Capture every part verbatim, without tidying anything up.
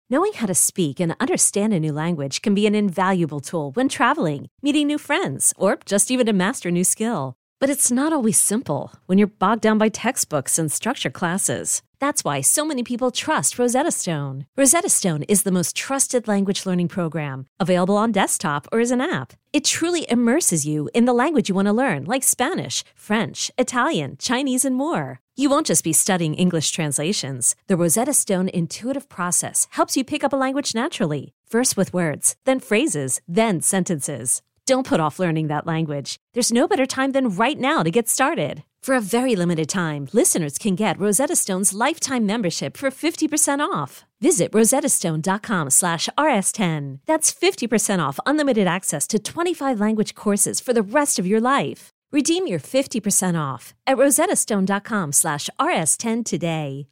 Knowing how to speak and understand a new language can be an invaluable tool when traveling, meeting new friends, or just even to master a new skill. But it's not always simple when you're bogged down by textbooks and structured classes. That's why so many people trust Rosetta Stone. Rosetta Stone is the most trusted language learning program, available on desktop or as an app. It truly immerses you in the language you want to learn, like Spanish, French, Italian, Chinese, and more. You won't just be studying English translations. The Rosetta Stone intuitive process helps you pick up a language naturally, first with words, then phrases, then sentences. Don't put off learning that language. There's no better time than right now to get started. For a very limited time, listeners can get Rosetta Stone's lifetime membership for fifty percent off. Visit rosettastone.com slash rs10. That's fifty percent off unlimited access to twenty-five language courses for the rest of your life. Redeem your fifty percent off at rosettastone.com slash rs10 today.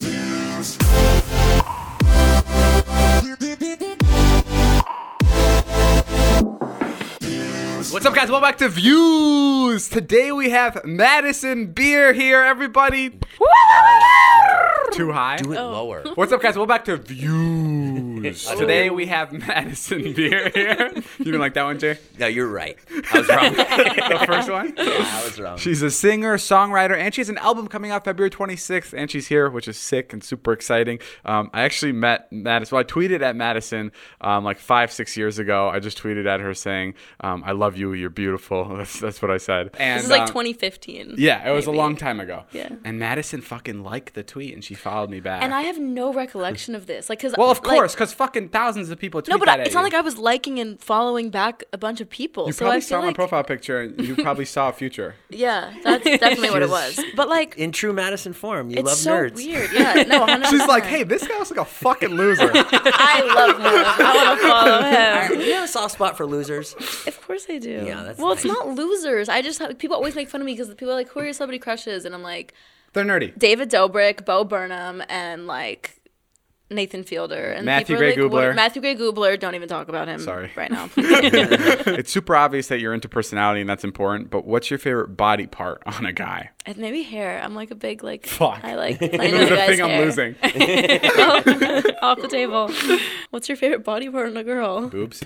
What's up, guys? Welcome back to Views. Today we have Madison Beer here, everybody. Too high? Do it Oh. lower. What's up, guys? Welcome back to Views. Today we have Madison Beer here. You didn't like that one, Jay? No, you're right. I was wrong. The first one? Yeah, I was wrong. She's a singer, songwriter, and she has an album coming out February twenty-sixth, and she's here, which is sick and super exciting. Um, I actually met Madison. Well, I tweeted at Madison um, like five, six years ago. I just tweeted at her saying, um, I love you, you're beautiful. That's, that's what I said. And, This is like um, twenty fifteen. Yeah, it was maybe. a long time ago. Yeah. And Madison fucking liked the tweet, and she followed me back. And I have no recollection of this. Like, cause well, of like, course, because fucking thousands of people tweet No, but that I, at it's not you. like I was liking and following back a bunch of people. You so probably I saw feel my like, profile picture, and you probably saw a future. Yeah, that's definitely what it was. But like, In true Madison form, you it's love so nerds. weird. Yeah, no, one hundred percent. She's like, hey, this guy looks like a fucking loser. I love him. I want to follow him. You have a soft spot for losers. Of course I do. Yeah, that's well, it's nice. not losers. I just have, people always make fun of me because people are like, "Who are your celebrity crushes?" And I'm like, They're nerdy. David Dobrik, Bo Burnham, and like Nathan Fielder. And Matthew people are Gray like, Gubler. "What- Matthew Gray Gubler. Don't even talk about him. Sorry. Right now. It's super obvious that you're into personality, and that's important, but what's your favorite body part on a guy? And maybe hair. I'm like a big like. Fuck. I like. This I is know the guys' thing I'm hair. losing. Off the table. What's your favorite body part in a girl? Boobs.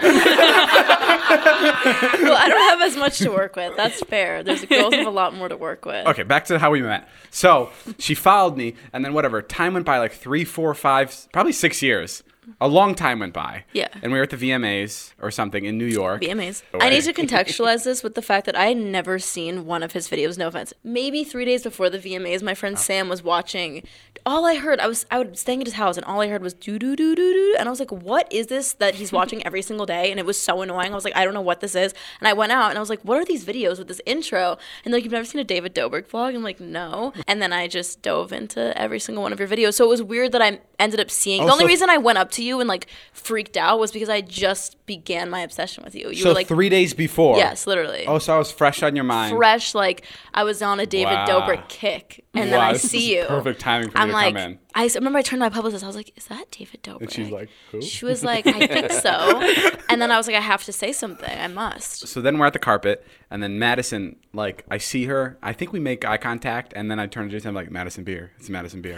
Well, I don't have as much to work with. That's fair. There's girls have a lot more to work with. Okay, back to how we met. So she followed me, and then whatever. Time went by like three, four, five, probably six years. A long time went by. Yeah. And we were at the V M As or something in New York. V M As. Oh, I need wait. to contextualize this with the fact that I had never seen one of his videos. No offense. Maybe three days before the V M As, my friend Sam was watching. All I heard, I was I was staying at his house, and all I heard was doo doo doo doo doo, and I was like, "What is this that he's watching every single day?" And it was so annoying. I was like, "I don't know what this is." And I went out, and I was like, "What are these videos with this intro?" And they're like, "You've never seen a David Dobrik vlog?" I'm like, "No." And then I just dove into every single one of your videos. So it was weird that I ended up seeing. The Oh, only so- reason I went up to you and like freaked out was because I just began my obsession with you. You So were like, three days before. yes, literally. Oh, so I was fresh on your mind. Fresh, like I was on a David Wow. Dobrik kick, and then Wow, I this see is you. perfect timing for me I'm to like, come in. I s- remember I turned to my publicist. I was like, "Is that David Dobrik?" And she's like, who? She was like, "I think so." And then I was like, "I have to say something. I must." So then we're at the carpet, and then Madison, like, I see her. I think we make eye contact, and then I turn to Jason. I'm like, Madison Beer. It's Madison Beer.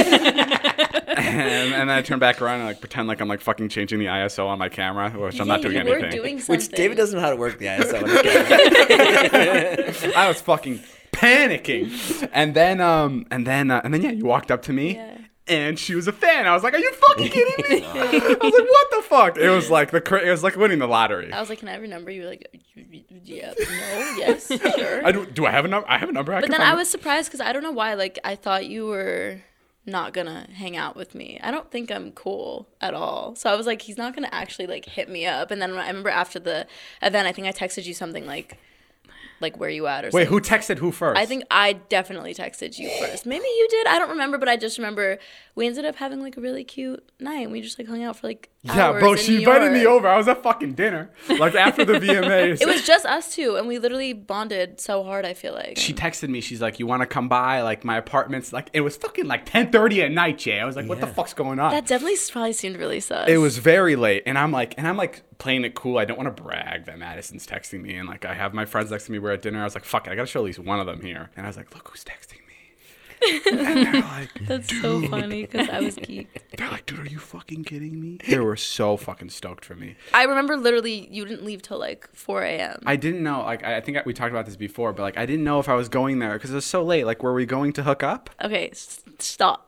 and, and then I turn back around and like pretend like I'm like fucking changing the I S O on my camera, which I'm yeah, not doing you anything. were doing something. Which David doesn't know how to work the I S O. on his camera. I was fucking panicking, and then um and then uh, and then yeah, you walked up to me. Yeah. And she was a fan. I was like, "Are you fucking kidding me?" I was like, "What the fuck?" It was like the cra- it was like winning the lottery. I was like, "Can I have your number?" You were like, "Yeah, no, yes, sure." I do, do I have a number? I have a number. I But can then find I it. was surprised because I don't know why. Like I thought you were not gonna hang out with me. I don't think I'm cool at all. So I was like, he's not gonna actually like hit me up. And then I remember after the event, I think I texted you something like, like where you at or Wait, something. who texted who first? I think I definitely texted you first. Maybe you did. I don't remember, but I just remember we ended up having like a really cute night. And we just like hung out for like Yeah, hours bro, in she New invited me York. over. I was at fucking dinner, like after the V M As. It was just us two, and we literally bonded so hard. I feel like She texted me. She's like, "You want to come by? Like my apartment's like." It was fucking like ten thirty at night, Jay. I was like, "What the Yeah. fuck's going on?" that definitely probably seemed really sus. It was very late, and I'm like, and I'm like playing it cool. I don't want to brag that Madison's texting me, and like I have my friends next to me. We're at dinner. I was like, "Fuck it, I gotta show at least one of them here." And I was like, "Look who's texting me." And they're like, That's so funny because I was geeked. they're like, dude, are you fucking kidding me? They were so fucking stoked for me. I remember literally you didn't leave till like four a.m. I didn't know, like, I I think we talked about this before, but like, I didn't know if I was going there because it was so late. Like, were we going to hook up? Okay, s- stop.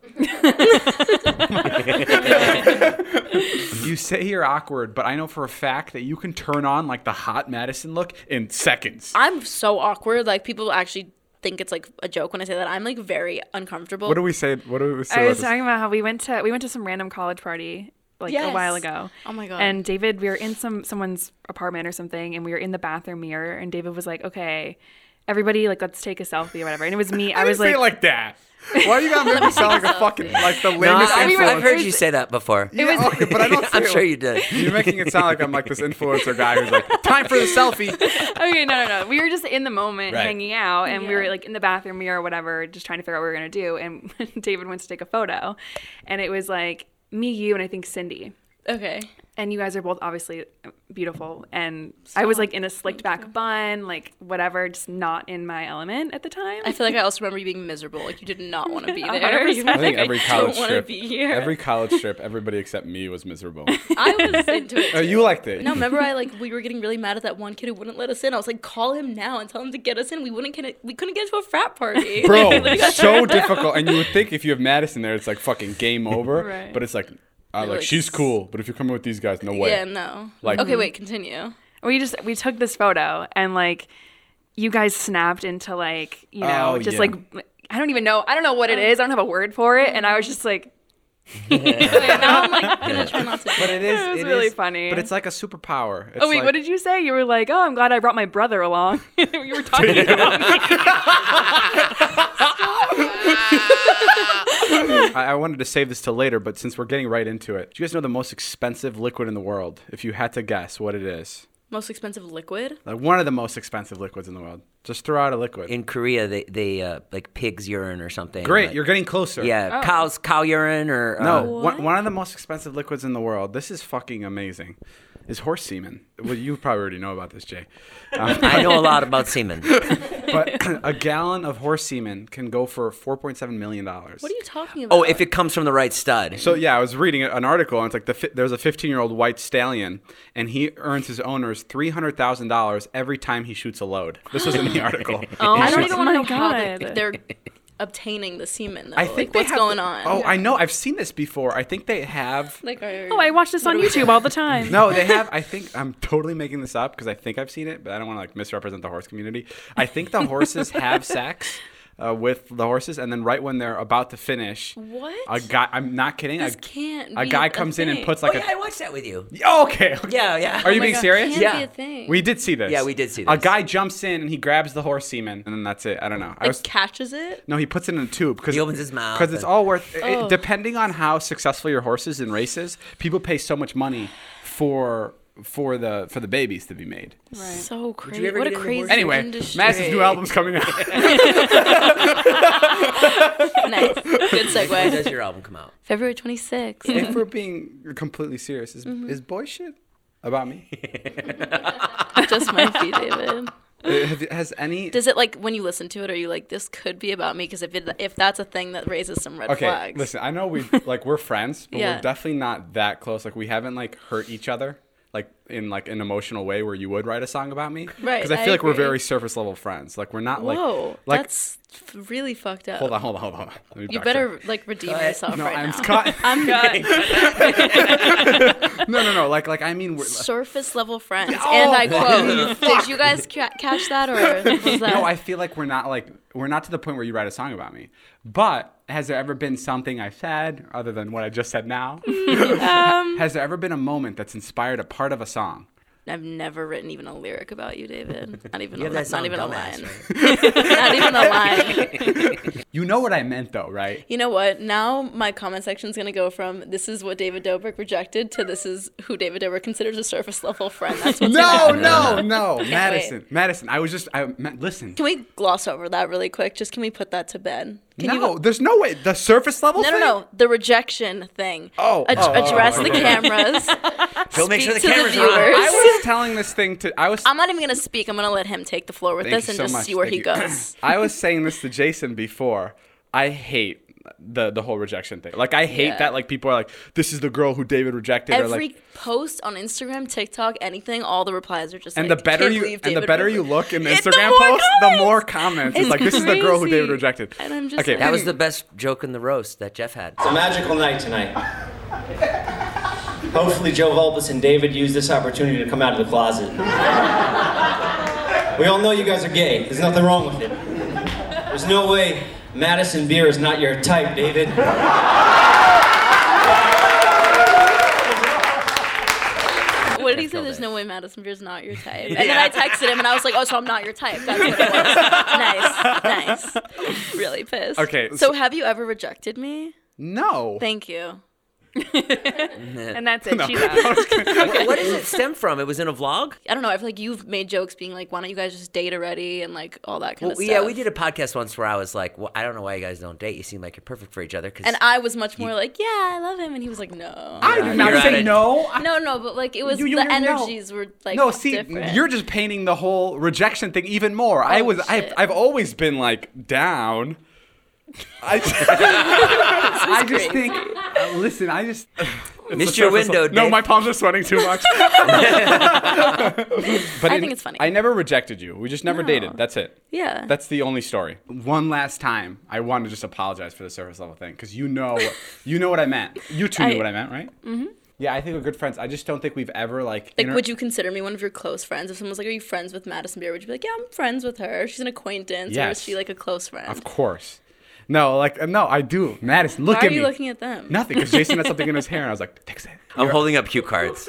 You say you're awkward, but I know for a fact that you can turn on like the hot Madison look in seconds. I'm so awkward. Like people actually think it's like a joke when I say that. I'm like very uncomfortable. What do we say? What do we say? I about was this? talking about how we went to we went to some random college party like Yes. a while ago. Oh my God. And David, we were in some someone's apartment or something, and we were in the bathroom mirror, and David was like, "Okay, everybody, like, let's take a selfie or whatever." And it was me. I, I was didn't say like, it like that. Why you gotta make me sound like a fucking like the No, lamest I've, we were- I've heard influencer? you say that before. Yeah, okay, but I don't. Say I'm it sure like- you did. You're making it sound like I'm like this influencer guy who's like, time for the selfie. okay, no, no, no. We were just in the moment Right. hanging out, and we Yeah. were like in the bathroom mirror or whatever, just trying to figure out what we were gonna do. And David went to take a photo, and it was like me, you, and I think Cindy. Okay. And you guys are both obviously beautiful. And I was like in a slicked back bun, like whatever, just not in my element at the time. I feel like I also remember you being miserable. Like you did not want to be one there. hundred You percent. were I think like, every I college don't want to trip, be here. every college trip, everybody except me was miserable. I was into it. Oh, Too. you liked it. No, remember I like we were getting really mad at that one kid who wouldn't let us in. I was like, call him now and tell him to get us in. We wouldn't get it. We couldn't get to a frat party. Bro, Like, we got- so difficult. And you would think if you have Madison there, it's like fucking game over. Right. But it's like, uh, like like, she's cool. But if you're coming with these guys, no way. Yeah, no. Like- okay, wait, continue. we just we took this photo, and like you guys snapped into like, you know, Oh, just yeah. like I don't even know. I don't know what it is. I don't have a word for it. And I was just like, Now I'm like gonna try not to. But it is. It was it really is- funny. But it's like a superpower. It's oh wait, like, what did you say? You were like, oh, I'm glad I brought my brother along. You were talking about me. I, I wanted to save this till later, but since we're getting right into it, do you guys know the most expensive liquid in the world? If you had to guess what it is, Most expensive liquid? like one of the most expensive liquids in the world. Just throw out a liquid. In Korea, they they uh, like pig's urine or something. Great, like- you're getting closer. Yeah, cow's cow urine or uh, No, What? one, one of the most expensive liquids in the world. This is fucking amazing. Is horse semen. Well, you probably already know about this, Jay. Um, I know a lot about semen. but a gallon of horse semen can go for four point seven million dollars. What are you talking about? Oh, if it comes from the right stud. So yeah, I was reading an article, and it's like the fi- there's a fifteen-year-old white stallion, and he earns his owners three hundred thousand dollars every time he shoots a load. This was in the article. Oh, I don't my even want to know how God. they, they're obtaining the semen though. I think like they what's have going the- on? Oh, I know. I've seen this before. I think they have. Like are, Oh, I watch this on YouTube all the time. No, they have. I think I'm totally making this up because I think I've seen it, but I don't want to like misrepresent the horse community. I think the horses have sex uh, with the horses, and then right when they're about to finish, What? a guy. I'm not kidding. This a, can't a be guy a comes in and thing. puts Oh like yeah, I a. watched that with you. Oh, okay. Yeah, yeah. Are you Oh my being God, serious? Can't Yeah. be a thing. We did see this. Yeah, we did see A this. guy jumps in and he grabs the horse semen, and then that's it. I don't know. I like was catches it. no, he puts it in a tube because He opens his mouth because it's and- all worth. It, Oh. depending on how successful your horse is in races, people pay so much money for for the for the babies to be made. So crazy. you ever What a get into crazy horse- Anyway, industry. Madison's new album's coming out. Nice. Good When segue. does your album come out? February twenty-sixth. If we're being completely serious, is Mm-hmm. is boy shit about me? Just might be, David. Uh, have- Has any? Does it like when you listen to it, are you like, this could be about me? Because if it, if that's a thing that raises some red Okay, flags. listen. I know we like we're friends, but Yeah. we're definitely not that close. Like we haven't like hurt each other. Like in like an emotional way where you would write a song about me, Right, Because I I feel like we're agree. very surface level friends. Like we're not like Whoa, like. that's f- really fucked up. Hold on, hold on, hold on. Let me You backtrack. better like redeem ahead. yourself No, right I'm now. Scott. I'm no, no, no. Like, like I mean, we're, surface level friends, Oh, and I quote. Did you guys ca- catch that, or was that? no. I feel like we're not like we're not to the point where you write a song about me. But has there ever been something I've said other than what I just said now? Um, has there ever been a moment that's inspired a part of a song? I've never written even a lyric about you, David. Not even. You A, have that not song even a Dumbass, line. right? Not even a line. You know what I meant, though, right? You know what? Now my comment section is going to go from this is what David Dobrik rejected to this is who David Dobrik considers a surface level friend. That's what's No, gonna happen. no, no, wait. Madison, Madison. I was just, I meant, listen. Can we gloss over that really quick? Just can we put that to bed? Can no, you? there's no way. The surface level. No, no, thing? no. The rejection thing. Oh, Ad- oh, oh, address oh, the okay. cameras. Phil, make sure the Speak to the cameras are on. viewers. I was telling this thing to. I was. I'm not even gonna speak. I'm gonna let him take the floor with Thank this you and so just much. see where Thank he you. goes. I was saying this to Jason before. I hate the the whole rejection thing. Like I hate Yeah. that like people are like, this is the girl who David rejected. Every or like, post on Instagram, TikTok, anything, all the replies are just and like, the better "Can't you believe and the David better you rejected-" look in the It's the Instagram more post, the comments! more comments. It's, It's like this is the girl who crazy. David rejected. And I'm just Okay, like, That was the best joke in the roast that Jeff had. It's a magical night tonight. Hopefully Joe Vulpes and David use this opportunity to come out of the closet. We all know you guys are gay. There's nothing wrong with it. There's no way Madison Beer is not your type, David. what did he say? There's no way Madison Beer's not your type. And then I texted him and I was like, oh, so I'm not your type. That's what it was. Nice, nice. Really pissed. Okay. So have you ever rejected me? No. Thank you. And that's it. No. She's out. What, what does it stem from? It was in a vlog? I don't know. I feel like you've made jokes being like, why don't you guys just date already and like all that kind Well, of stuff. yeah, we did a podcast once where I was like, well, I don't know why you guys don't date. You seem like you're perfect for each other. Cause And I was much more like, yeah, I love him. And he was like, no. I did not You're say at it. no. I- No, no, but like it was You- you- the you know. energies were like no, see, different. you're just painting the whole rejection thing even more. I Oh, was, I've, shit. I've always been like down. I, I just think. Uh, listen, I just it's Missed the your surface- window, No, Dave. my palms are sweating too much. but I in- think it's funny. I never rejected you. We just never No. dated. That's it. Yeah. That's the only story. One last time, I want to just apologize for the surface level thing because you know, you know what I meant. You two knew I- what I meant, right? Mm-hmm. Yeah, I think we're good friends. I just don't think we've ever like. Like, inter- would you consider me one of your close friends? If someone's like, are you friends with Madison Beer? Would you be like, yeah, I'm friends with her. She's an acquaintance. Or Yes. is she like a close friend? Of course. No, like no, I do. Madison, look Why at are you me. looking at them? Nothing, because Jason had something in his hair, and I was like, fix it. I'm holding up cue cards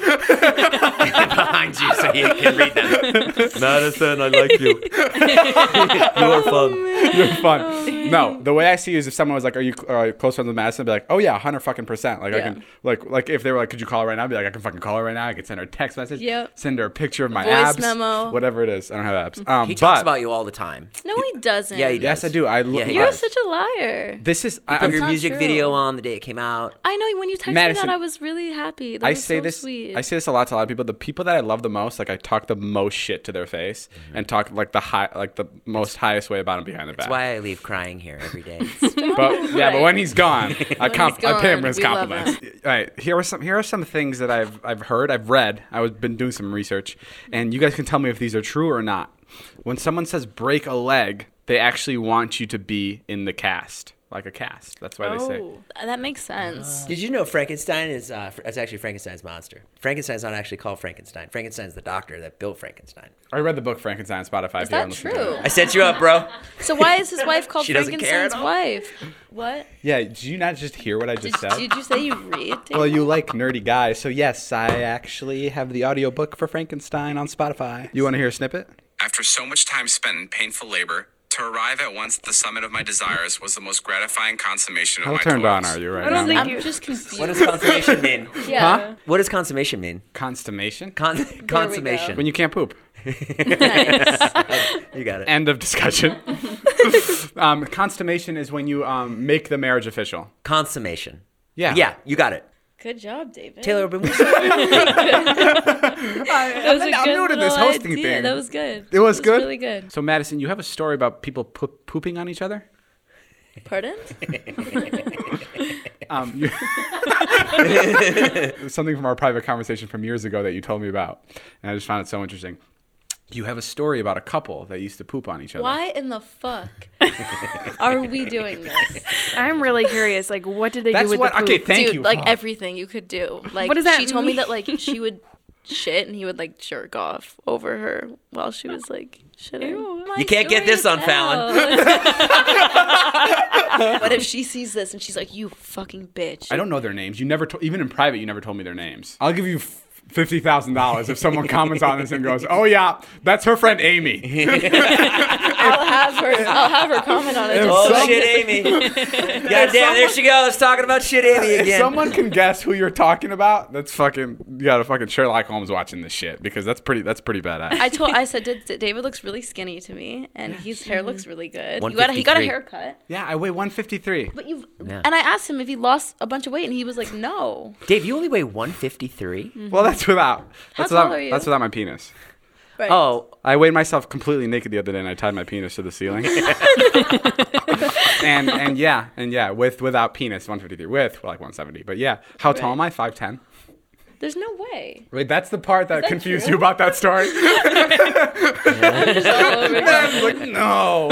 behind you so you can read them. Madison, I like you. You are fun. You're fun. No, the way I see you is if someone was like, "Are you uh, close friends with Madison?" I'd be like, "Oh yeah, hundred fucking percent." Like I Yeah. can, like, like if they were like, "Could you call her right now?" I'd be like, "I can fucking call her right now. I can send her a text message. Yep. Send her a picture of my Voice abs, memo. whatever it is. I don't have abs. Um, He but talks about you all the time. No, he doesn't. Yeah, he does. yes, I do. I look. Yeah, he You're does. such a liar. This is. I, Put I'm, your not music true. video on the day it came out. I know when you texted Madison, me that, I was really happy. That I was say so this. sweet. I say this a lot to a lot of people. The people that I love the most, like I talk the most shit to their face and talk like the high, like the most highest way about them behind their back. That's why I leave crying here every day. But yeah, but when he's gone, I, comp- he's I pay him gone, his we love compliments. All right, here are some here are some things that I've I've heard, I've read. I've been doing some research, and you guys can tell me if these are true or not. When someone says break a leg, they actually want you to be in the cast, like a cast. That's why they say. Oh, that makes sense. Did you know Frankenstein is uh, fr- it's actually Frankenstein's monster? Frankenstein's not actually called Frankenstein. Frankenstein's the doctor that built Frankenstein. I read the book Frankenstein on Spotify. Is if you haven't that listened to true? it. I set you up, bro. So why is his wife called She doesn't care at Frankenstein's all? wife? What? Yeah, did you not just hear what I just Did, said? did you say you read? Dave? Well, you like nerdy guys, so yes, I actually have the audiobook for Frankenstein on Spotify. You want to hear a snippet? After so much time spent in painful labor, to arrive at once at the summit of my desires was the most gratifying consummation of How my turned on toils. are you right I don't now? think I'm just confused. What does consummation mean? yeah. Huh? What does consummation mean? Consummation? Con- consummation. When you can't poop. Nice. You got it. End of discussion. um, consummation is when you um, make the marriage official. Consummation. Yeah. Yeah, you got it. Good job, David. Taylor, but we that was a I'm good new to this little hosting idea. thing. That was good. It was good? Really good. So, Madison, you have a story about people poop- pooping on each other? Pardon? Um, you- something from our private conversation from years ago that you told me about. And I just found it so interesting. You have a story about a couple that used to poop on each other. Why in the fuck are we doing this? I'm really curious. Like, what did they That's do with what- the poop? okay, thank Dude, you. like Fuck. everything you could do. Like What does that she told me mean? that like she would shit and he would like jerk off over her while she was like shitting. You can't get this on Fallon. What if she sees this and she's like, you fucking bitch? I don't know their names. You never, to- even in private, you never told me their names. I'll give you f- fifty thousand dollars if someone comments on this and goes, "Oh yeah, that's her friend Amy." I'll have her. I'll have her comment on it. If Oh, some- shit, Amy. God damn, there she goes, talking about shit, Amy If again. someone can guess who you're talking about, that's fucking. You got to fucking Sherlock Holmes watching this shit because that's pretty. That's pretty badass. I told. I said, "Did- did- David looks really skinny to me, and his hair looks really good. You got. A, he got a one fifty-three. haircut, yeah, I weigh one fifty-three. but you. Yeah. And I asked him if he lost a bunch of weight, and he was like, "No." Dave, you only weigh one fifty-three? Well, that's without. That's tall without. are you? That's without my penis. Right. Oh, I weighed myself completely naked the other day, and I tied my penis to the ceiling. and and yeah, and yeah, with without penis, one fifty-three. With like one seventy. But yeah, how tall am I? five ten. There's no way. Wait, that's the part that, that confused true? you about that story? Like, no.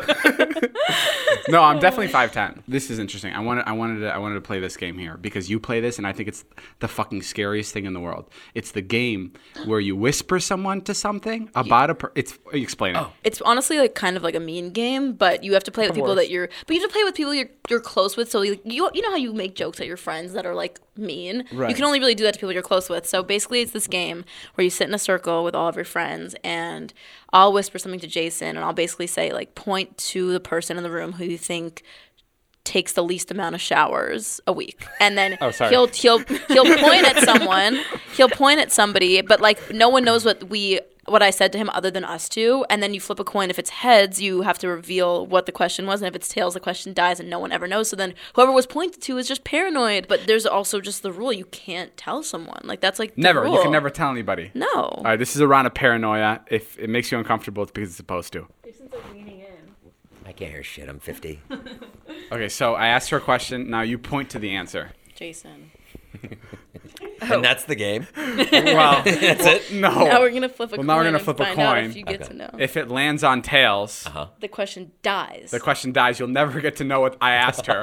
No, I'm definitely five ten. This is interesting. I wanted I wanted to I wanted to play this game here because you play this and I think it's the fucking scariest thing in the world. It's the game where you whisper someone to something about a per- it's explain it. It's honestly like kind of like a mean game, but you have to play with people that you're but you have to play with people you're you're close with. So you you, you know how you make jokes at your friends that are like mean? Right. You can only really do that to people you're close with. So basically it's this game where you sit in a circle with all of your friends and I'll whisper something to Jason and I'll basically say like point to the person in the room who you think takes the least amount of showers a week. And then Oh, sorry. he'll he'll he'll point at someone. He'll point at somebody, but like no one knows what we what I said to him other than us two. And then you flip a coin. If it's heads, you have to reveal what the question was. And if it's tails, the question dies and no one ever knows. So then whoever was pointed to is just paranoid. But there's also just the rule you can't tell someone. Like that's like the Never. You rule. can never tell anybody. No. All right, this is a round of paranoia. If it makes you uncomfortable, it's because it's supposed to. Jason's like leaning in. I can't hear shit. I'm fifty. Okay, so I asked her a question. Now you point to the answer. Jason. And that's the game. Well, That's it. no. Now we're gonna flip a Well, coin. now we're gonna and flip a find out coin. if you get Okay. to know. If it lands on tails, Uh-huh. The question dies. the question dies. You'll never get to know what I asked her.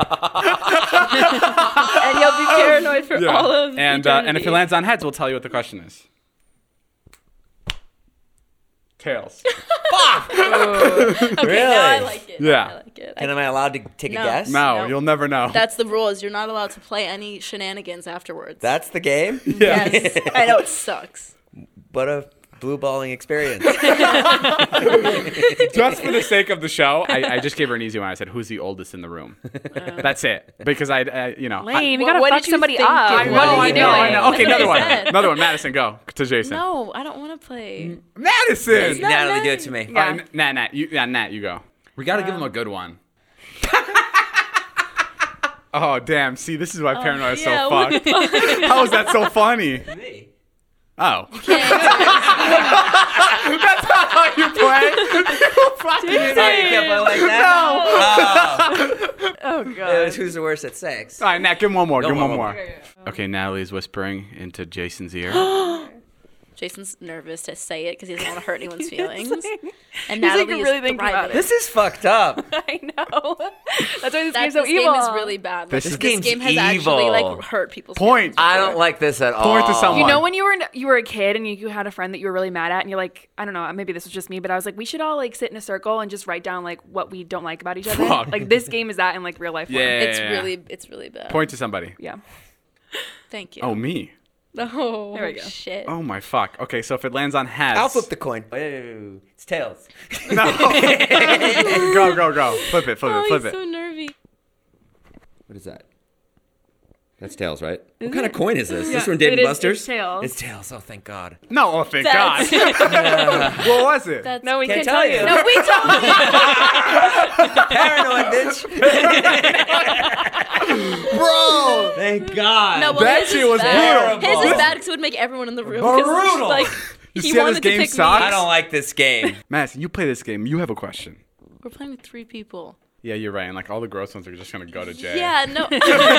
and you'll be paranoid for Yeah. all of and uh, and if it eternity. lands on heads, we'll tell you what the question is. Tails. Okay, Really? now I like it. Yeah. I like it. And I- am I allowed to take No. a guess? No, No. you'll never know. that's the rule. Is you're not allowed to play any shenanigans afterwards. That's the game? yeah. yes. I know it sucks. What a blue balling experience. Just for the sake of the show, I, I just gave her an easy one. I said, "Who's the oldest in the room?" That's it. Because I, I you know. I, Lame. You What- gotta what fuck did you somebody think up. it I was? know, What are I you know, I doing? know. That's Okay, what another I one. said. Another one. Madison, go to Jason. No, I don't want to play. Madison. not Natalie, do it nice. to me. All right, N- Nat, Nat, you, yeah, Nat, you go. We got to give him a good one. Oh, damn. See, this is why paranoia is yeah, so what fucked. How is that so funny? Me. Oh. That's not how you play. You fucking Oh, you can't play like that? No. Oh Oh. god. Who's the worst at sex? All right, Nat, give him one more. No, give him one one more. more. Okay, Natalie's whispering into Jason's ear. Jason's nervous to say it because he doesn't want to hurt anyone's feelings. And He's, Natalie like, really is thinking about thriving. it. This is fucked up. I know. That's why this That, game's so this evil. game is really bad. Like, This this, is- this game's game has actually evil. like hurt people's Point. feelings I before. don't like this at all. Point to someone. You know when you were you were a kid and you, you had a friend that you were really mad at and you're like, I don't know, maybe this was just me, but I was like, we should all like sit in a circle and just write down like what we don't like about each other. Fuck. Like this game is that in like real life form. Yeah. It's really, it's really bad. Point to somebody. Yeah. Thank you. Oh, me. Oh, There we go. shit. Oh, my fuck. Okay, so if it lands on heads. I'll flip the coin. Ew, it's tails. No. Go, go, go. Flip it, flip oh, it, flip he's it. so nervy. What is that? That's tails, right? what kind of coin is this? Yeah, This from Dave it and is- Buster's? it's tails. It's tails. Oh, thank God. No, oh, thank That's- God. What was it? That's No, we Can't can't, tell tell you. you. no, we don't. Paranoid, bitch. Bro. Thank God. No, well, That his shit is was bad. brutal. His is bad because it would make everyone in the room. 'cause, Brutal. Like, You he see how wanted this to game pick sucks? I me. don't like this game. Madison, you play this game. You have a question. We're playing with three people. Yeah, you're right. And like all the gross ones are just going to go to Jay. Yeah, no.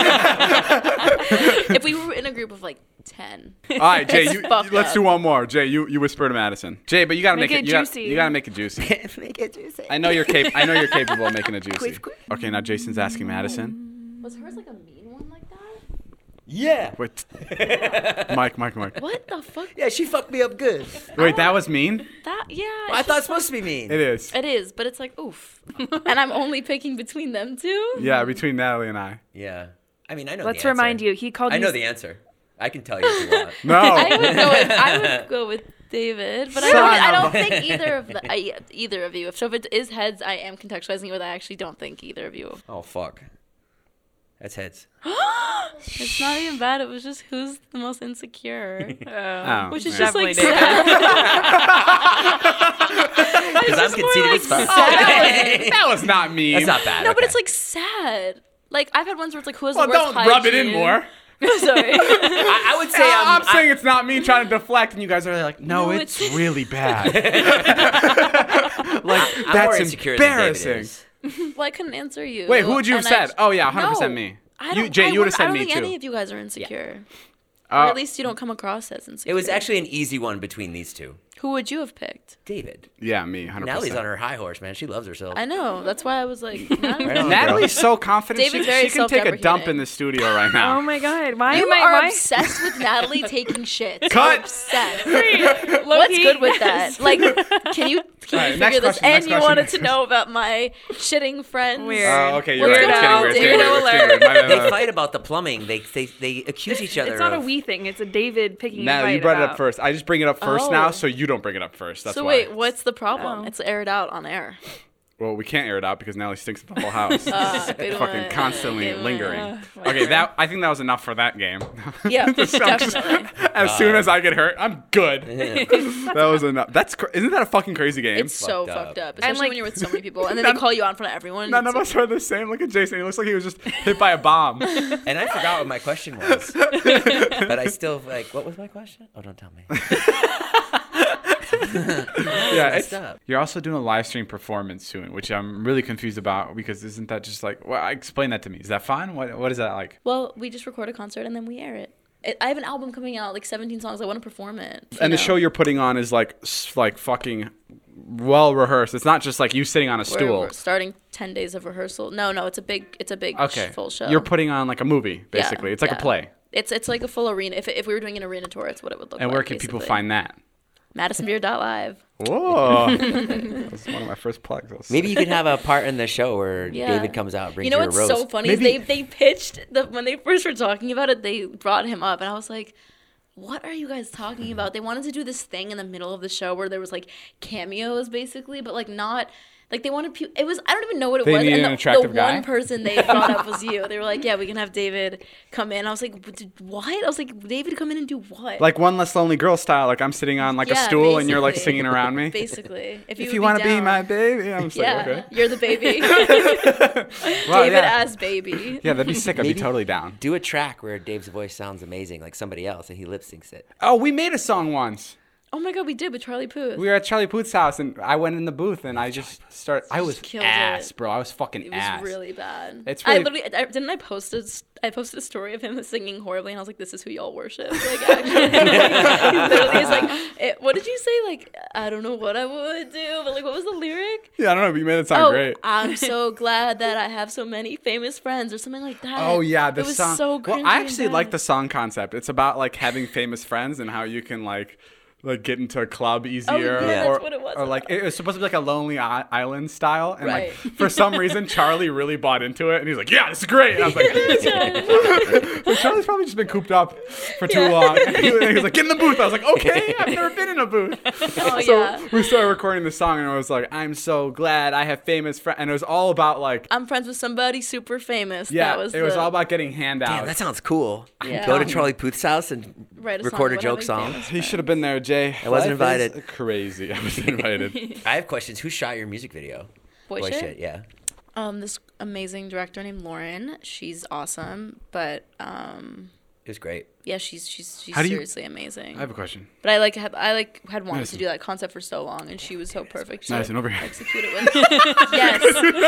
If we were in a group of like ten. All right, Jay, you, fucked let's up. do one more. Jay, you, you whisper to Madison. Jay, but you got to make, Make it, it you gotta- juicy. you got to make it juicy. Make it juicy. I know you're cap- I know you're capable of making it juicy. Okay, now Jason's asking Madison. Was hers like a mean one like that? Yeah. Wait. Mike, Mike, Mike. What the fuck? Yeah, she fucked me up good. Wait, that was mean? That yeah. I thought it's supposed to be mean. It is. It is, but it's like oof. And I'm only picking between them two. Yeah, between Natalie and I. Yeah. I mean, I know Let's the answer. remind you, he called I you know the answer. I can tell you if you want. No. I would go with I would go with David, but I Son don't, I of don't a- think either of the I, either of you. So if it is heads, I am contextualizing it with I actually don't think either of you. Oh, fuck. That's heads. It's not even bad. It was just who's the most insecure, Oh, which is man. just like Definitely sad. Because I'm conceited as fuck. That was not mean. That's not bad. No, but okay. it's like sad. Like I've had ones where it's like who has Well, the worst don't rub it in hygiene. more. Sorry. I, I would say Uh, I'm I'm saying it's not me trying to deflect, and you guys are like, no, No, it's, it's- really bad. Like I'm more that's insecure than David embarrassing. is. Well, I couldn't answer you. Wait, who would you have And I- said? Oh yeah, one hundred percent No, me. I You, don't, Jay, I you would have wouldn't- said I don't me think too. any of you guys are insecure. Uh, or at least you don't come across as insecure. It was actually an easy one between these two. Who would you have picked? David. Yeah, me, one hundred percent. Natalie's on her high horse, man. She loves herself. I know. That's why I was like, not Right on, Natalie's so confident. David's she, very she can take a dump self-deprecating. in the studio right now. Oh my god, why You am I? are why? obsessed with Natalie taking shit. Cut. You're obsessed. Low-key, What's good with that? Like, can you can Alright, you next figure this? question, And next you question, wanted next to know about my shitting friends. Weird. Oh, okay, you're What's right. It's going getting on? weird. It's getting Weirdo weird. It's getting weird. My bad, my They bad. fight about the plumbing. They they they accuse each other. It's not a of, we thing. It's a David picking. a Natalie, you fight brought it about. up first. I just bring it up first Oh. now, so you don't bring it up first. That's So why. wait, what's the problem? Oh. It's aired out on air. Well, we can't air it out because Natalie stinks at the whole house. Uh, good Fucking one. constantly Good one. lingering. Uh, Okay, that I think that was enough for that game. Yeah, Just- I'm just- definitely. as soon as I get hurt, I'm good. that was enough. That's cr- isn't that a fucking crazy game? It's so fucked up. fucked up, especially like- when you're with so many people, and then they call you out in front of everyone. and None it's of us are the same. Look at Jason. He looks like he was just hit by a bomb. And I forgot what my question was. But I still like. What was my question? Oh, don't tell me. Yeah, messed it's, up. you're also doing a live stream performance soon, which I'm really confused about because isn't that just like? Well, explain that to me. Is that fun? What What is that like? Well, we just record a concert and then we air it. it I have an album coming out, like seventeen songs. I want to perform it. you And the know? show you're putting on is like s- like fucking well rehearsed. It's not just like you sitting on a We're- stool. we're starting ten days of rehearsal. No, no, it's a big, it's a big Okay, sh- full show. you're putting on like a movie Yeah, basically. It's like yeah. a play. It's it's like a full arena. If if we were doing an arena tour, it's what it would look And like. where can people basically. find that? Madison Beer dot live. Whoa, that's one of my first plugs. That was Maybe sick. you could have a part in the show where Yeah. David comes out, brings You know you a what's roast. so funny? is Maybe- They they pitched the when they first were talking about it. They brought him up, and I was like, "What are you guys talking about?" They wanted to do this thing in the middle of the show where there was like cameos, basically, but like not. Like they wanted, pe- it was I don't even know what it They was. needed And an the, attractive the guy? one person they brought up was you. They were like, "Yeah, we can have David come in." I was like, "What? did- what?" I was like, "David come in and do what?" like one less lonely girl style. Like I'm sitting on like a Yeah, stool and you're like basically. singing around me. basically, if you, If would you want to be down. my baby, I'm just yeah, like okay. you're the baby. Wow, David yeah. as baby. Yeah, that'd be sick. I'd be Maybe- totally down. Do a track where Dave's voice sounds amazing, like somebody else, and he lip syncs it. Oh, we made a song once. Oh my god, we did with Charlie Puth. We were at Charlie Puth's house, and I went in the booth, and I just started. I was killed ass, it. bro. I was fucking It was ass. really bad. It's I really- literally I, didn't I post a, I posted a story of him singing horribly, and I was like, "This is who y'all worship." Like actually, he literally is like, it, "What did you say?" Like, I don't know what I would do, but like, what was the lyric? Yeah, I don't know, but you made it sound Oh, great. I'm so glad that I have so many famous friends, or something like that. Oh yeah, the it was song. so well, cringy I and actually bad. like the song concept. It's about like having famous friends and how you can like like get into a club easier. Oh, yeah, or, that's what it was Or like it was supposed to be like a Lonely I- Island style, and Right. like for some reason Charlie really bought into it, and he's like, "Yeah, this is great." And I was like, but Charlie's probably just been cooped up for too Yeah. long. And he was like, "Get in the booth." I was like, "Okay, I've never been in a booth." Oh so yeah. we started recording the song, and I was like, "I'm so glad I have famous friends," and it was all about like. I'm friends with somebody super famous. Yeah, that was it was the, all about getting handouts. Damn, that sounds cool. Yeah. Go to Charlie Puth's house and Write a song record a about joke having song. famous He should have been there, Jay. I wasn't Life is invited. Crazy. I wasn't invited. I have questions. Who shot your music video? Boy, Boy shit. shit, yeah. Um, this amazing director named Lauren. She's awesome, but um, It was great. yeah, she's she's she's How do you- seriously amazing. I have a question. But I like have I like had wanted Madison. to do that concept for so long, and she was so perfect to Madison, over here. execute it with. yes,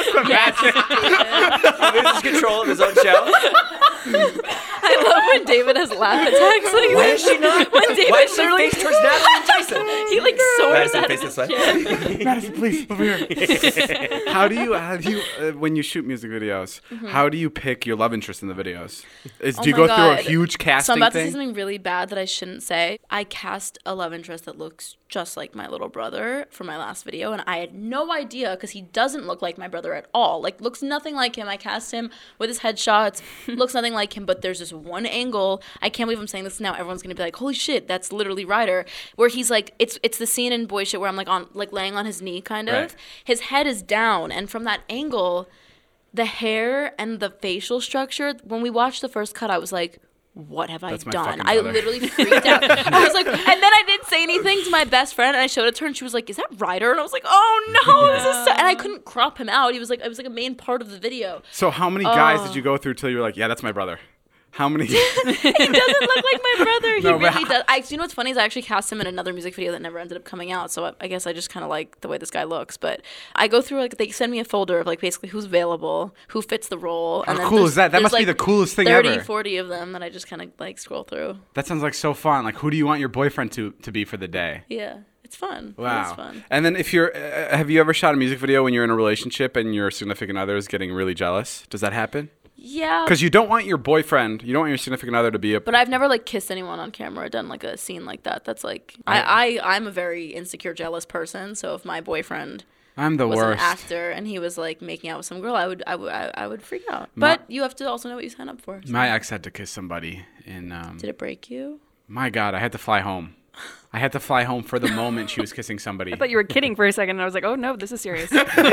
yes. David. Loses control of his own show. I love when David has laugh attacks like Why this. is she not? When David Why is she literally face towards Natalie and Jason? he like soars Madison, out face of his this way. chair. Madison, please, over here. how do you, how do you, uh, when you shoot music videos, how do you pick your love interest in the videos? Is, Oh do you my go through a God. huge So casting I'm about to say thing? something really bad that I shouldn't say. I cast a love interest that looks just like my little brother for my last video, and I had no idea because he doesn't look like my brother at all. Like, looks nothing like him. I cast him with his headshots, looks nothing like him, but there's this one angle. I can't believe I'm saying this now. Everyone's gonna be like, "Holy shit, that's literally Ryder." Where he's like, it's it's the scene in Boy Shit where I'm like on like laying on his knee, kind of. Right. His head is down, and from that angle, the hair and the facial structure. When we watched the first cut, I was like, what have That's I my done? fucking I brother. literally freaked out. I was like, and then I didn't say anything to my best friend, and I showed it to her, and she was like, "Is that Ryder?" And I was like, "Oh no, this is so," and I couldn't crop him out. He was like, it was like a main part of the video. So how many guys Oh. did you go through till you were like, yeah, that's my brother? How many? He doesn't look like my brother. He No, but really how- does. I, you know what's funny is I actually cast him in another music video that never ended up coming out. So I, I guess I just kind of like the way this guy looks. But I go through like they send me a folder of like basically who's available, who fits the role. How and then cool there's- is that? That there's, must be like, the coolest thing thirty, ever. forty of them that I just kind of like scroll through. That sounds like so fun. Like, who do you want your boyfriend to to be for the day? Yeah, it's fun. Wow. It's fun. And then if you're, uh, have you ever shot a music video when you're in a relationship and your significant other is getting really jealous? Does that happen? Yeah. Because you don't want your boyfriend, you don't want your significant other to be a. But I've never like kissed anyone on camera or done like a scene like that. That's like I, I I'm a very insecure, jealous person. So if my boyfriend I'm the was worst. an actor and he was like making out with some girl, I would I would I, I would freak out. But you have to also know what you sign up for. So. My ex had to kiss somebody, and um, Did it break you? my God, I had to fly home. I had to fly home for the moment she was kissing somebody. I thought you were kidding for a second, and I was like, oh no, this is serious. No, but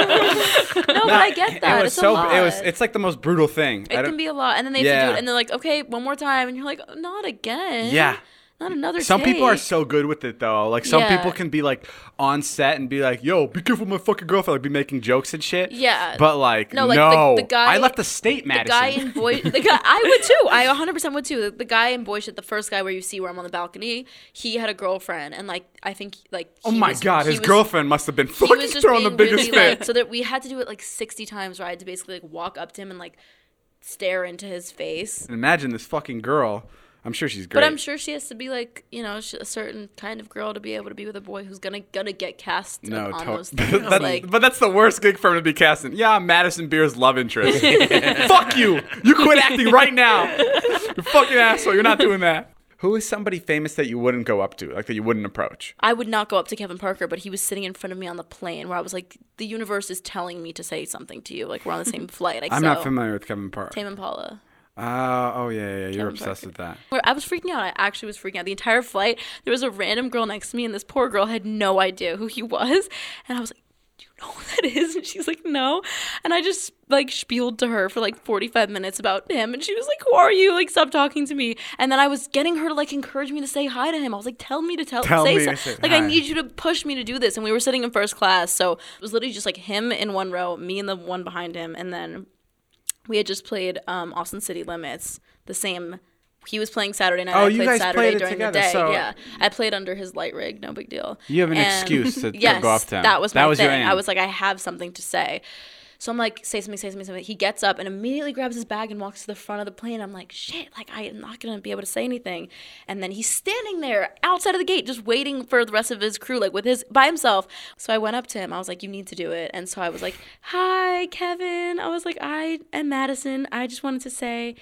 I get that. It was it's so. a lot. It was. It's like the most brutal thing. I It don't- can be a lot, and then they have Yeah. to do it, and they're like, "Okay, one more time," and you're like, "Not again." Yeah. Not another. Some people are take. so good with it though. Like some Yeah. people can be like on set and be like, "Yo, be careful with my fucking girlfriend," like be making jokes and shit. Yeah. But like, No, no, like, the- the guy- I left the state, Madison. The guy in Boy, the guy, I would too. I one hundred percent would too. The, the guy in Boy Shit, the first guy where you see where I'm on the balcony, he had a girlfriend, and like I think like. oh he my was- God, he his was- girlfriend must have been He fucking was just throwing the being biggest really fit. like, so that we had to do it like sixty times where I had to basically like walk up to him and like stare into his face. And imagine this fucking girl. I'm sure she's great. But I'm sure she has to be like, you know, sh- a certain kind of girl to be able to be with a boy who's gonna gonna get cast No, on to- those things. that- like, but that's the worst gig for him to be cast in. Yeah, I'm Madison Beer's love interest. Fuck you. You quit acting right now. You fucking asshole. You're not doing that. Who is somebody famous that you wouldn't go up to, like that you wouldn't approach? I would not go up to Kevin Parker, but he was sitting in front of me on the plane where I was like, the universe is telling me to say something to you. Like we're on the same flight. Like, I'm so, not familiar with Kevin Parker. Tame Impala. Uh, oh, yeah, yeah, yeah. You're Kevin obsessed Parker. with that. Where I was freaking out. I actually was freaking out. The entire flight, there was a random girl next to me, and this poor girl had no idea who he was. And I was like, do you know who that is? And she's like, no. And I just like spieled to her for like forty-five minutes about him. And she was like, who are you? Like, stop talking to me. And then I was getting her to like encourage me to say hi to him. I was like, tell me to tell, Tell say me so. to say Like, I hi. need you to push me to do this. And we were sitting in first class. So it was literally just like him in one row, me in the one behind him. And then we had just played um, Austin City Limits, the same. He was playing Saturday night. Oh, I you played guys Saturday played it during together, the day. so- Yeah, I played under his light rig. No big deal. You have an And- excuse to, to yes, go up to him. that was my that was thing. your aim. I was like, I have something to say. So I'm like, say something, say something, something. He gets up and immediately grabs his bag and walks to the front of the plane. I'm like, shit, like I am not gonna be able to say anything. And then he's standing there outside of the gate, just waiting for the rest of his crew, like with his by himself. So I went up to him. I was like, you need to do it. And so I was like, hi, Kevin. I was like, I am Madison. I just wanted to say,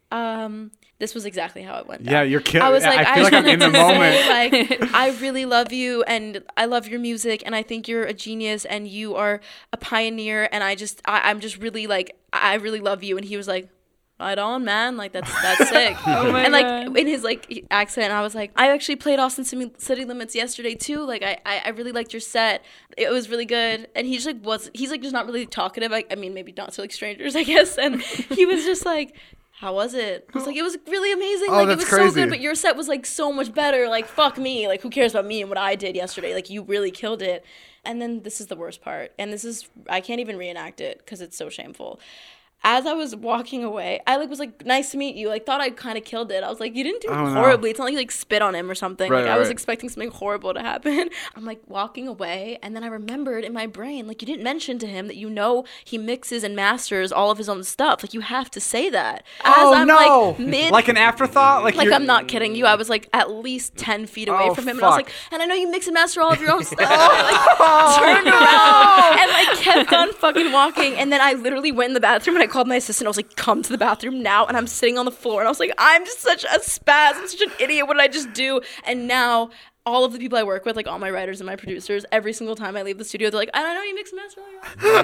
um, this was exactly how it went down. Yeah, you're kidding. I was like, I feel just like I'm in wanted the to moment. say, like, I really love you and I love your music and I think you're a genius and you are a pioneer and I just, I, I'm just really like, I really love you. And he was like, right on, man. Like, that's that's sick. Oh my and like God. in his like accent, I was like, I actually played Austin City Limits yesterday too. Like, I, I, I really liked your set. It was really good. And he just like was, he's like just not really talkative. Like, I mean, maybe not to like strangers, I guess. And he was just like, how was it? I was like, it was really amazing. Oh, like, it that's was crazy. so good, but your set was like so much better. Like, fuck me. Like, who cares about me and what I did yesterday? Like, you really killed it. And then this is the worst part. And this is, I can't even reenact it because it's so shameful. As I was walking away, I like was like, nice to meet you. Like, thought I kind of killed it. I was like, you didn't do Oh, it no. horribly. It's not like you like spit on him or something. Right, like, I was right. expecting something horrible to happen. I'm like walking away, and then I remembered in my brain, like, you didn't mention to him that you know he mixes and masters all of his own stuff. Like, you have to say that. As Oh, I'm no. like mid Like an afterthought? Like, like you're- I'm not kidding you. I was like at least ten feet away Oh, from him, and I was fuck. like, and I know you mix and master all of your own stuff. And I like turned around and like kept on fucking walking, and then I literally went in the bathroom and I called my assistant. I was like, come to the bathroom now. And I'm sitting on the floor, and I was like, I'm just such a spaz. I'm such an idiot. What did I just do? And now all of the people I work with, like all my writers and my producers, every single time I leave the studio, they're like, I don't know, you mix and master all your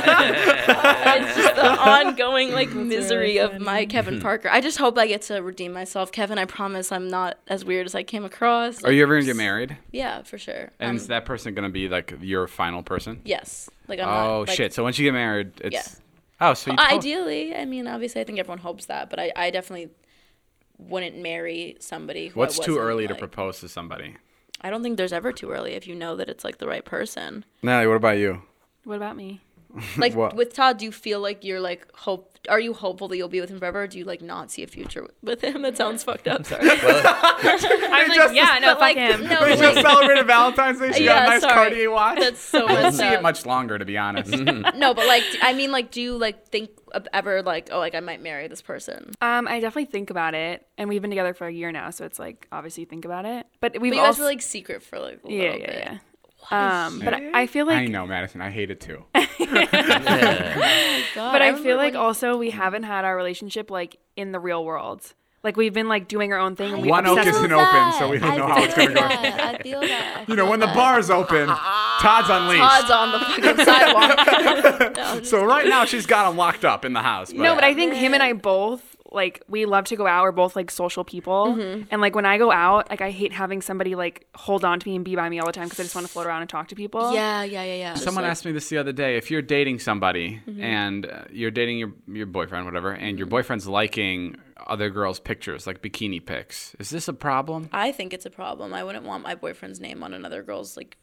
own. It's just the ongoing like misery of my Kevin Parker. I just hope I get to redeem myself. Kevin, I promise I'm not as weird as I came across. Are you ever going to get married? Yeah, for sure. And Um, is that person going to be like your final person? yes. Like I'm Oh, not, like, shit. So once you get married, it's. Yeah. Oh, so you. Well, told- ideally, I mean, obviously, I think everyone hopes that, but I, I definitely wouldn't marry somebody who I What's too wasn't, early to like- propose to somebody? I don't think there's ever too early if you know that it's like the right person. Natalie, what about you? What about me? Like What? with Todd, do you feel like you're like hope? Are you hopeful that you'll be with him forever? Or do you like not see a future with him? That sounds fucked up. Sorry. I'm like, just- yeah, no, but, fuck like, him. no, We but, just like, celebrated Valentine's Day. She got Yeah, a nice sorry. Cartier watch. That's so I didn't messed see up. it much longer, to be honest. No, but like, I mean, like, do you like think of ever like, oh, like I might marry this person? Um, I definitely think about it, and we've been together for a year now, so it's like obviously you think about it. But we've But you guys also were like secret for like a yeah, little yeah, bit. yeah. Um, but I, I feel like, I know, Madison. I hate it too. Yeah. God, but I, remember feel like when- also we haven't had our relationship like in the real world. Like we've been like doing our own thing. And we One oak obsess isn't with- open, so we don't know how it's gonna go. I feel that. You know, when the bar's open, Todd's unleashed. Todd's on the fucking sidewalk. No, So right now she's got him locked up in the house. But No, but I think him and I both like we love to go out. We're both like social people, Mm-hmm. and like when I go out, like I hate having somebody like hold on to me and be by me all the time because I just want to float around and talk to people. yeah, yeah, yeah, yeah. Someone asked me this the other day. If you're dating somebody Mm-hmm. and uh, you're dating your your boyfriend, whatever, and your boyfriend's liking other girls' pictures, like bikini pics, is this a problem? I think it's a problem. I wouldn't want my boyfriend's name on another girl's like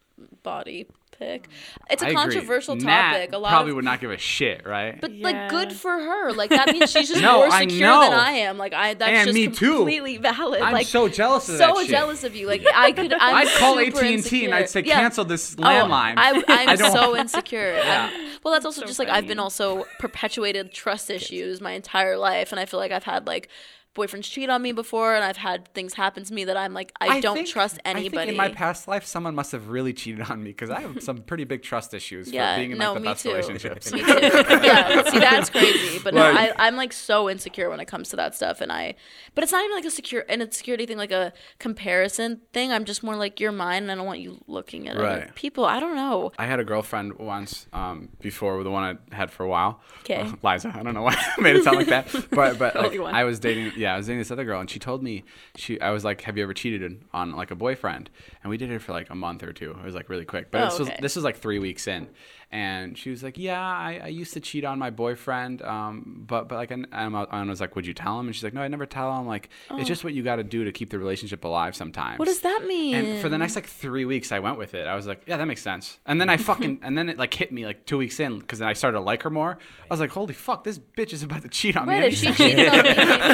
body pic. It's a I agree. controversial Nat topic. A lot probably of would not give a shit, right? But Yeah. like, good for her. Like that means she's just No, more I secure know. than I am. Like I, that's And just me too. completely valid. I'm like so jealous of so that shit. jealous of you. Like I could. I'm I'd call A super T and T and I'd say, insecure. Yeah. cancel this Oh, landline. I, I'm I don't- so insecure. Yeah. I'm- well, that's also just like I've been also perpetuated trust issues my entire life, and I feel like I've had like boyfriends cheat on me before, and I've had things happen to me that I'm like I, don't think- trust I anybody. think in my past life, someone must have really cheated on me because I have some pretty big trust issues Yeah, for being in no, like the me best too. relationships. Me too. Yeah, see, that's crazy. But no, Like- I, I'm like so insecure when it comes to that stuff, and I, but it's not even like a secure an insecurity thing, like a comparison thing. I'm just more like you're mine, and I don't want you looking at other Right. people. I don't know. I had a girlfriend once um, before the one I had for a while. 'Kay. Uh, Liza. I don't know why I made it sound like that, but but like, Only one. I was dating. Yeah, I was dating this other girl, and she told me she. I was like, "Have you ever cheated on like a boyfriend?" And we did it for like a month or two. It was like really quick, but Oh, this was okay. this was like three weeks in, and she was like, "Yeah, I, I used to cheat on my boyfriend, um, but but like," and I was like, "Would you tell him?" And she's like, "No, I never tell him. Like, it's just what you got to do to keep the relationship alive sometimes." Oh. What does that mean? And for the next like three weeks, I went with it. I was like, yeah, that makes sense. And then I fucking, and then it like hit me like two weeks in because then I started to like her more. I was like, holy fuck, this bitch is about to cheat on Right, me. if she anytime. cheated on me,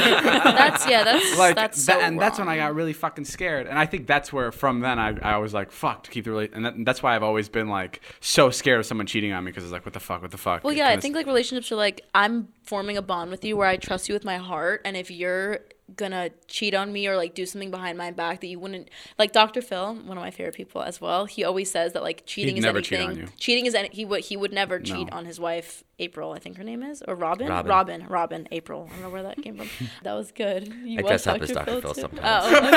that's yeah, that's like, that's that- so and that's when I wrong. got really fucking scared. And I think that's where from then I, I was like, fuck, to keep the relation. And that, that's why I've always been like so scared of someone cheating on me because it's like, what the fuck, what the fuck. Well, It yeah, I kinda- think like relationships are like I'm forming a bond with you where I trust you with my heart, and if you're gonna cheat on me or like do something behind my back that you wouldn't like Doctor Phil, one of my favorite people as well, he always says that like cheating He'd is never cheat anything on you. cheating is any he would he would never cheat No. on his wife April, I think her name is, or Robin Robin. Robin Robin April, I don't know where that came from. That was good. You I watch dress up as Doctor Phil too? sometimes.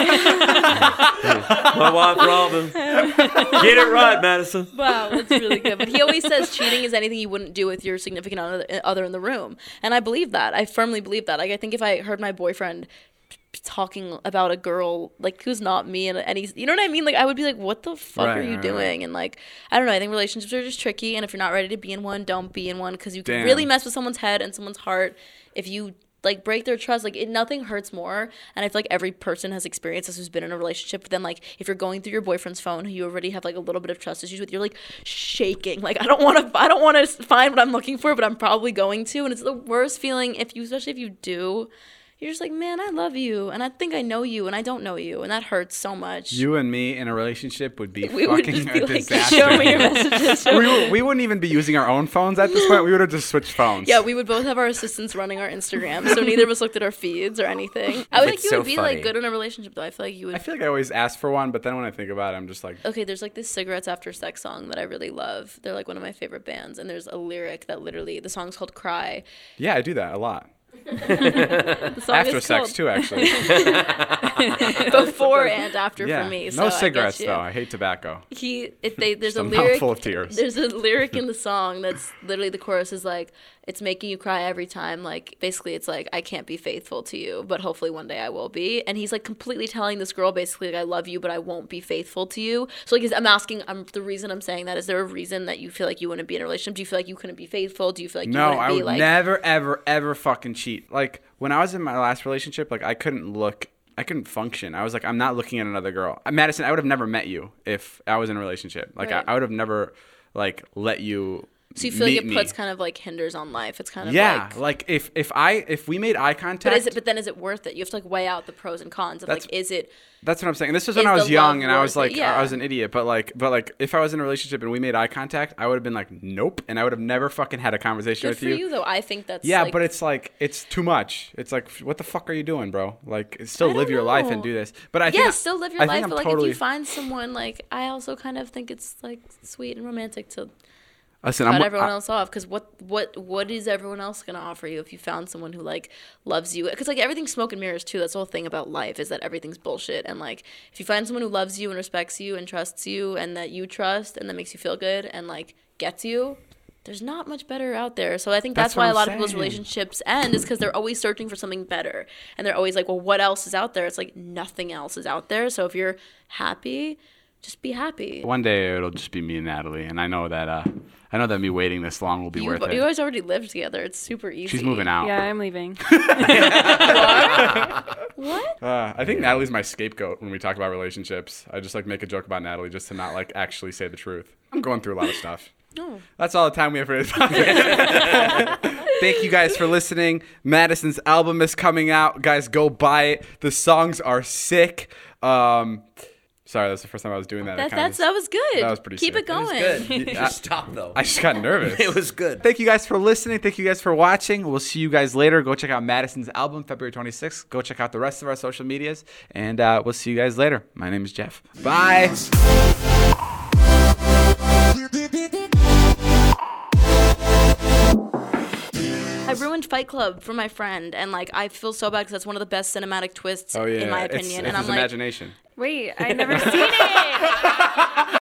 Oh, okay. My wife, Robin. Get it right, Madison. Wow, that's really good. But he always says cheating is anything you wouldn't do with your significant other, other in the room. And I believe that. I firmly believe that. Like, I think if I heard my boyfriend talking about a girl like who's not me and, and he's, you know what I mean? Like, I would be like, what the fuck Right, are you right, doing? And like, I don't know. I think relationships are just tricky. And if you're not ready to be in one, don't be in one because you can Damn. really mess with someone's head and someone's heart if you like break their trust. Like it, nothing hurts more, and I feel like every person has experienced this who's been in a relationship. But then like if you're going through your boyfriend's phone who you already have like a little bit of trust issues with, you're like shaking, like I don't want to I don't want to find what I'm looking for, but I'm probably going to, and it's the worst feeling if you, especially if you do. You're just like, man, I love you, and I think I know you, and I don't know you, and that hurts so much. You and me in a relationship would be we would fucking just be a like, disaster. show me your messages. show we, me- w- we wouldn't even be using our own phones at this point. We would have just switched phones. Yeah, we would both have our assistants running our Instagram, so neither of us looked at our feeds or anything. I would think It's you so would be funny. like good in a relationship, though. I feel like you would. I feel like I always ask for one, but then when I think about it, I'm just like, Okay, there's like this Cigarettes After Sex song that I really love. They're like one of my favorite bands, and there's a lyric that literally the song's called "Cry." yeah, I do that a lot. The song After is sex called- too, actually. before and after Yeah, for me. So no I get cigarettes you. though. I hate tobacco. He, if they, there's Just a a lyric. mouthful of tears. There's a lyric in the song that's literally the chorus is like, "It's making you cry every time." Like basically, it's like I can't be faithful to you, but hopefully one day I will be. And he's like completely telling this girl basically like, "I love you, but I won't be faithful to you." So like, I'm asking, I'm the reason I'm saying that is there a reason that you feel like you wouldn't be in a relationship? Do you feel like you couldn't be faithful? Do you feel like you No, wouldn't I be would like? never, ever, ever fucking cheat. Like when I was in my last relationship, like I couldn't look, I couldn't function. I was like, I'm not looking at another girl. Uh, Madison, I would have never met you if I was in a relationship. Like Right. I, I would have never, like, let you So you feel meet like it me. puts kind of like hinders on life. It's kind of Yeah, like. like if if I if we made eye contact, But is it? But then is it worth it? You have to like weigh out the pros and cons of That's- like, is it? that's what I'm saying. This was when Is I was the young love and I was worth it? like Yeah. I was an idiot. But like but like if I was in a relationship and we made eye contact, I would have been like nope, and I would have never fucking had a conversation Good with for you. though. I think that's Yeah, like, but it's like it's too much. It's like what the fuck are you doing, bro? Like still I live don't your life and know. do this. But I yeah, think still live your I life. think I'm But like totally, if you find someone like I also kind of think it's like sweet and romantic to listen, cut I'm, everyone I- else off because what what what is everyone else gonna offer you if you found someone who like loves you? Because like everything's smoke and mirrors too. That's the whole thing about life is that everything's bullshit. And like if you find someone who loves you and respects you and trusts you and that you trust and that makes you feel good and like gets you, there's not much better out there. So I think that's, That's what why a I'm lot of people's saying. relationships end is because they're always searching for something better and they're always like, well, what else is out there? It's like nothing else is out there. So if you're happy, just be happy. one day it'll just be me and Natalie, and I know that uh, I know that me waiting this long will be You, worth you it. guys already live together. It's super easy. She's moving out. Yeah, I'm leaving. What? Uh, I think Natalie's my scapegoat when we talk about relationships. I just like make a joke about Natalie just to not like actually say the truth. I'm going through a lot of stuff. No. That's all the time we have for this podcast. Thank you guys for listening. Madison's album is coming out. Guys, go buy it. The songs are sick. Um, sorry, that's the first time I was doing that. That, It kinda that's just- that was good. that was pretty Keep sick. it It was going. Good. Just stop though. I just got nervous. It was good. Thank you guys for listening. Thank you guys for watching. We'll see you guys later. Go check out Madison's album, February twenty-sixth. Go check out the rest of our social medias. And uh, we'll see you guys later. My name is Jeff. Bye. I ruined Fight Club for my friend, and like I feel so bad because that's one of the best cinematic twists Oh, yeah. in my It's- opinion. it's and I'm his like, imagination. Wait, I've never seen it.